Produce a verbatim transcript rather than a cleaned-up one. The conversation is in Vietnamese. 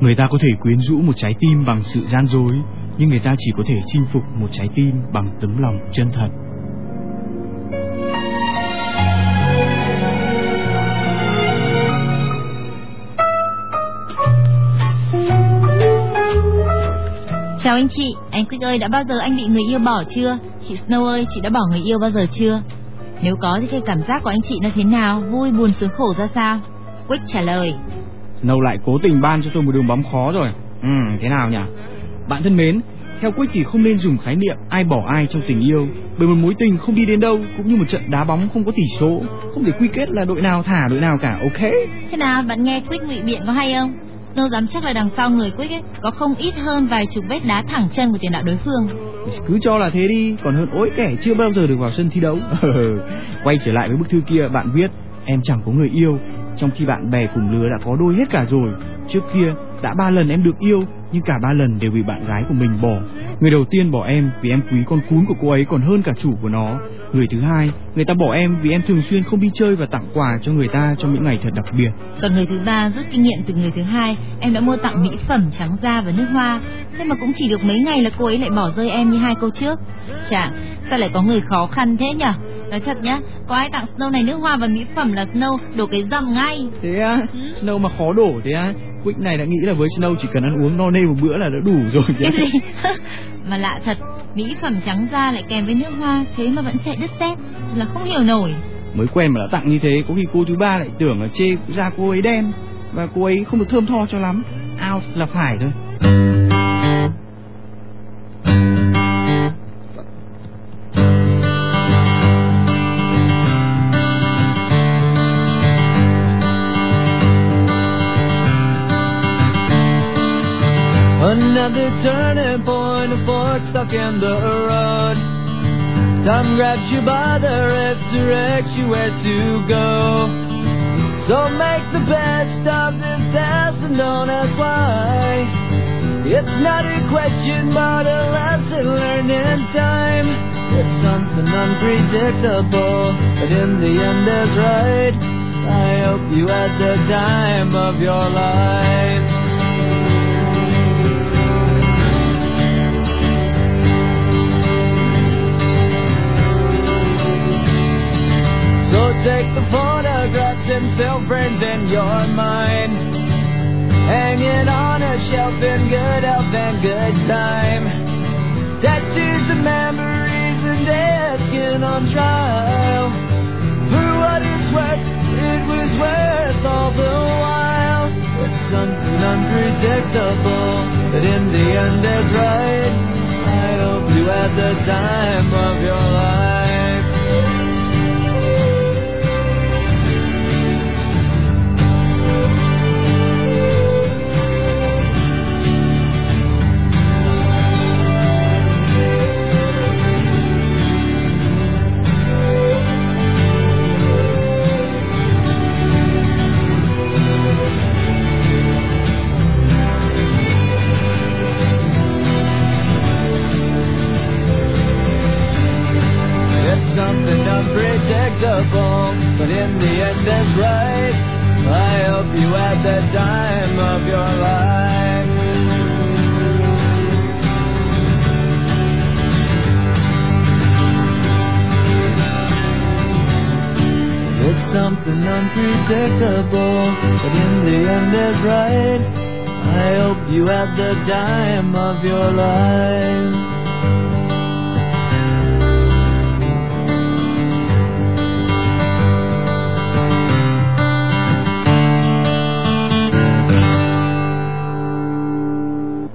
Người ta có thể quyến rũ một trái tim bằng sự gian dối, nhưng người ta chỉ có thể chinh phục một trái tim bằng tấm lòng chân thật. Chào anh chị, anh Quick ơi, đã bao giờ anh bị người yêu bỏ chưa? Chị Snow ơi, chị đã bỏ người yêu bao giờ chưa? Nếu có thì cái cảm giác của anh chị nó thế nào? Vui, buồn, sướng, khổ ra sao? Quick trả lời. Snow lại cố tình ban cho tôi một đường bóng khó rồi. Ừ, thế nào nhỉ? Bạn thân mến, theo Quick thì không nên dùng khái niệm ai bỏ ai trong tình yêu, bởi một mối tình không đi đến đâu cũng như một trận đá bóng không có tỷ số, không thể quy kết là đội nào thả đội nào cả, ok? Thế nào, bạn nghe Quick ngụy biện có hay không? Snow dám chắc là đằng sau người Quick ấy có không ít hơn vài chục vết đá thẳng chân của tiền đạo đối phương. Cứ cho là thế đi, còn hơn ối kẻ chưa bao giờ được vào sân thi đấu. Quay trở lại với bức thư kia, bạn viết: em chẳng có người yêu, trong khi bạn bè cùng lứa đã có đôi hết cả rồi. Trước kia đã ba lần em được yêu, nhưng cả ba lần đều bị bạn gái của mình bỏ. Người đầu tiên bỏ em vì em quý con cún của cô ấy còn hơn cả chủ của nó. Người thứ hai, người ta bỏ em vì em thường xuyên không đi chơi và tặng quà cho người ta trong những ngày thật đặc biệt. Còn người thứ ba, rút kinh nghiệm từ người thứ hai, em đã mua tặng mỹ phẩm, trắng da và nước hoa. Thế mà cũng chỉ được mấy ngày là cô ấy lại bỏ rơi em như hai câu trước. Chà, sao lại có người khó khăn thế nhở? Nói thật nhá, có ai tặng Snow này nước hoa và mỹ phẩm là Snow đổ cái dầm ngay. Thế á? Ừ? Snow mà khó đổ thế á? Quick này đã nghĩ là với Snow chỉ cần ăn uống no nê một bữa là đã đủ rồi. Cái gì? Mà lạ thật, mỹ phẩm trắng da lại kèm với nước hoa, thế mà vẫn chạy đứt dép, là không hiểu nổi. Mới quen mà đã tặng như thế, có khi cô thứ ba lại tưởng là chê da cô ấy đen và cô ấy không được thơm tho cho lắm. Out là phải thôi. Another turning point, a fork stuck in the road. Time grabs you by the wrist, directs you where to go. So make the best of this test and don't ask why. It's not a question but a lesson learned in time. It's something unpredictable, but in the end is right. I hope you had the time of your life. So take the photographs and still frames in your mind. Hang it on a shelf in good health and good time. Tattoos and memories and dead skin on trial. For what it's worth, it was worth all the while. It's something unpredictable, but in the end it's right. I hope you had the time of your life. Unpredictable, but in the end that's right. I hope you had the time of your life. It's something unpredictable, but in the end that's right. I hope you had the time of your life.